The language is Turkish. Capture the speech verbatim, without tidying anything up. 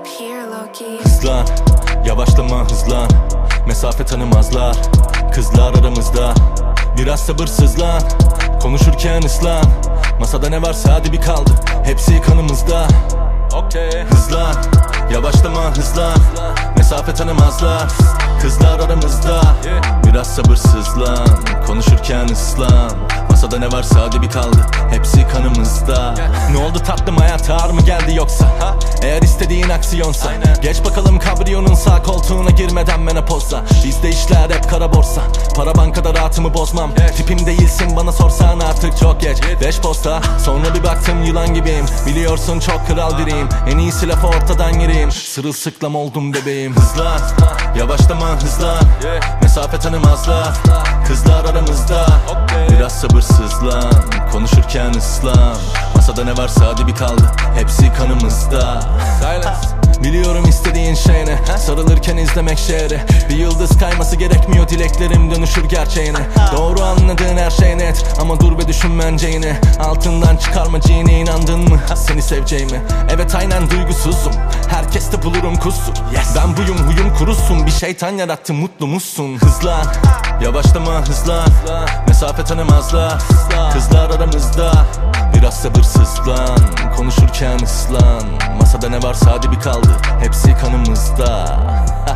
Hızlan, yavaşlama hızlan. Mesafe tanımazlar, kızlar aramızda. Biraz sabırsızlan, konuşurken ıslan. Masada ne varsa hadi bir kaldı, hepsi kanımızda. Okay. Hızlan, yavaşlama hızlan. Mesafe tanımazlar, kızlar aramızda. Biraz sabırsızlan, konuşurken ıslan. Masada ne varsa hadi bir kaldı, hepsi kanımızda. Ne oldu tatlım, hayat ağır mı geldi yoksa? Eğer istediğin aksiyonsa geç bakalım kabriyonun sağ koltuğuna girmeden menopozda. Bizde işler hep kara borsa, para bankada rahatımı bozmam. Tipim değilsin bana sorsan artık çok geç. Beş posta sonra bir baktım yılan gibiyim. Biliyorsun çok kral biriyim, en iyisi lafı ortadan gireyim. Sırılsıklam oldum bebeğim. Hızlan, yavaşlama hızlan. Mesafe tanımazlar, kızlar aramızda. Biraz sabırsızlan, konuşurken ıslan. Masada ne varsa hadi bir kaldı, hepsi kanımızda. Biliyorum istediğin şey ne, sarılırken izlemek şehri. Bir yıldız kayması gerekmiyor, dileklerim dönüşür gerçeğine. Doğru anladığın her şey net, ama dur ve düşün bence yine. Altından çıkarma cini, inandın mı seni seveceğimi? Evet aynen duygusuzum, herkeste bulurum kusur. Ben buyum, huyum kurusun, bir şeytan yarattı, mutlu musun? Hızlan, yavaşlama hızlan. Mesafe tanımazlar, kızlar aramızda. Biraz sabırsızlan, konuşurken ıslan. Masada ne varsa hadi bir kaldı, hepsi kanımızda.